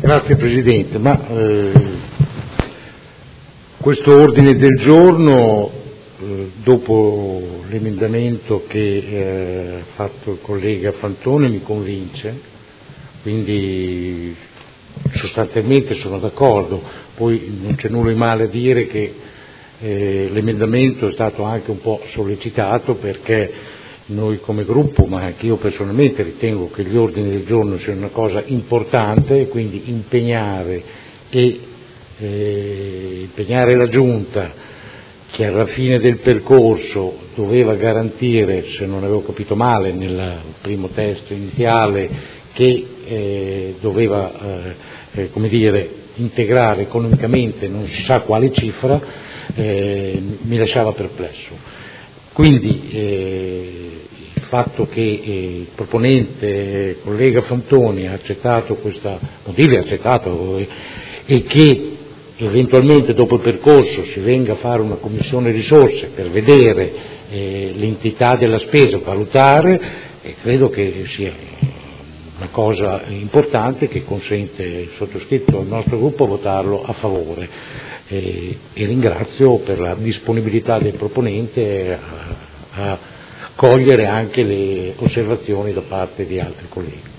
Grazie Presidente, questo ordine del giorno, dopo l'emendamento che ha fatto il collega Fantone, mi convince, quindi sostanzialmente sono d'accordo. Poi non c'è nulla di male a dire che l'emendamento è stato anche un po' sollecitato, perché noi come gruppo, ma anche io personalmente, ritengo che gli ordini del giorno siano una cosa importante, e quindi impegnare la Giunta, che alla fine del percorso doveva garantire, se non avevo capito male nel primo testo iniziale, che doveva integrare economicamente non si sa quale cifra, mi lasciava perplesso. Quindi il fatto che il proponente, collega Fantoni, ha accettato questa modifica, e che eventualmente dopo il percorso si venga a fare una commissione risorse per vedere l'entità della spesa, valutare, credo che sia una cosa importante che consente il sottoscritto del nostro gruppo votarlo a favore, e ringrazio per la disponibilità del proponente a cogliere anche le osservazioni da parte di altri colleghi.